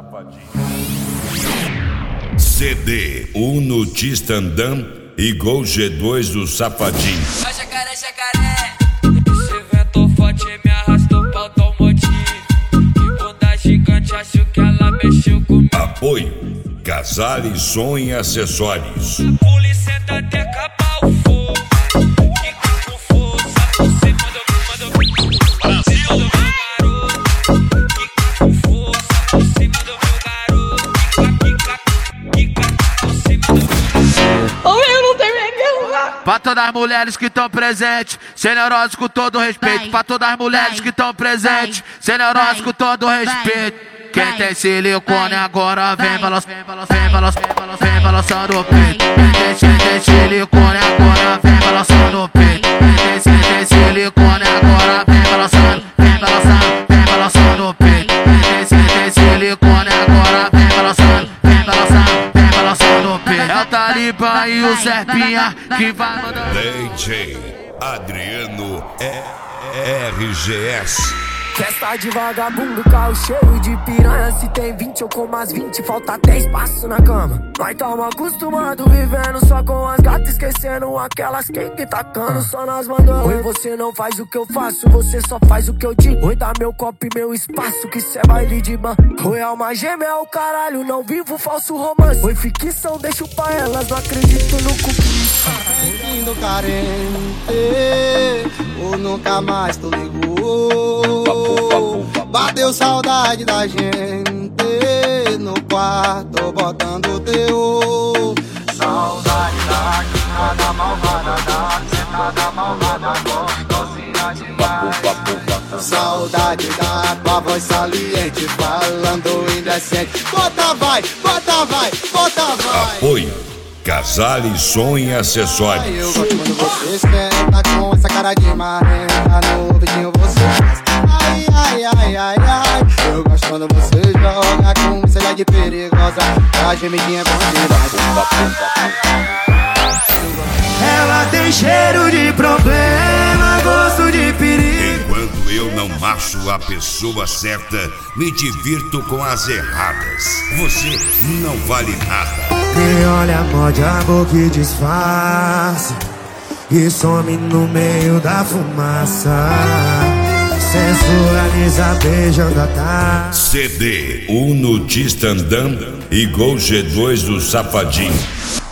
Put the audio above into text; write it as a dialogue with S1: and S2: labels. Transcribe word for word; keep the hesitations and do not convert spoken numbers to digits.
S1: Safadinho. C D, o Notista Andam e Gol G dois do Safadinho.
S2: Vai jacaré, jacaré. Esse vento forte me arrastou pra automotivo. Que bunda gigante, acho que ela mexeu comigo.
S1: Apoio, Casale Som e Acessórios.
S2: A polícia tá até acabar o fogo. Fica com força, você manda, manda, Brasil do meu garoto. Fica com força, você manda, meu garoto. Fica, fica, fica, você manda, meu garoto.
S3: Ô, eu não tenho ninguém lá.
S4: Pra todas as mulheres que estão presentes, sem neurose com todo respeito.
S5: Vai,
S4: Pra todas as mulheres
S5: vai,
S4: que estão presentes,
S5: vai,
S4: sem neurose
S5: vai,
S4: com todo
S5: vai,
S4: respeito. Quem
S5: vai,
S4: tem silicone
S5: vai,
S4: agora vem
S5: vai,
S4: balançando, vem balançando,
S5: vai,
S4: vem balançando,
S5: vai,
S4: vem balançando o
S5: vai,
S4: peito. Quem tem, quem tem silicone agora vem balançando o peito. Quem tem, quem tem silicone agora vem balançando, vem balançando, vem balançando o peito. Quem tem, quem tem silicone agora vem balançando, vem balançando, vem balançando o peito. É o Talibã e o Serpinha que vai mandando.
S1: D J Adriano R G S.
S6: Festa de vagabundo, carro cheio de piranha. Se tem vinte eu como as vinte, falta até espaço na cama. Nós tamo acostumado vivendo só com as gatas, esquecendo aquelas que tacando só nas mandanas. Oi, você não faz o que eu faço, você só faz o que eu digo. Oi, dá meu copo e meu espaço, que cê é baile de man. Oi, alma gêmea é o caralho, não vivo falso romance. Oi, ficção, deixo pra elas, não acredito no cupim.
S7: Sentindo carente, ou nunca mais tu ligou. Bateu saudade da gente no quarto, botando teu. Saudade da quinada malvada, da sentada malvada, gostosinha demais. Saudade da tua voz saliente, falando indecente. Bota vai, bota vai, bota vai.
S1: Apoio, Casale Som e Acessórios.
S7: Eu gosto quando você senta com essa cara de marrenta, no vidinho você faz. Ai, ai, ai, ai, ai. Eu gosto quando você joga com selha de perigosa, a gemidinha bandida.
S6: Ela tem cheiro de problema, gosto de perigo.
S1: Enquanto eu não macho a pessoa certa, me divirto com as erradas. Você não vale nada.
S6: Me olha, morde a boca e disfarça, e some no meio da fumaça. Sensualiza beijando a tarde.
S1: C D, o Notista Andam e Gol G dois do Safadinho.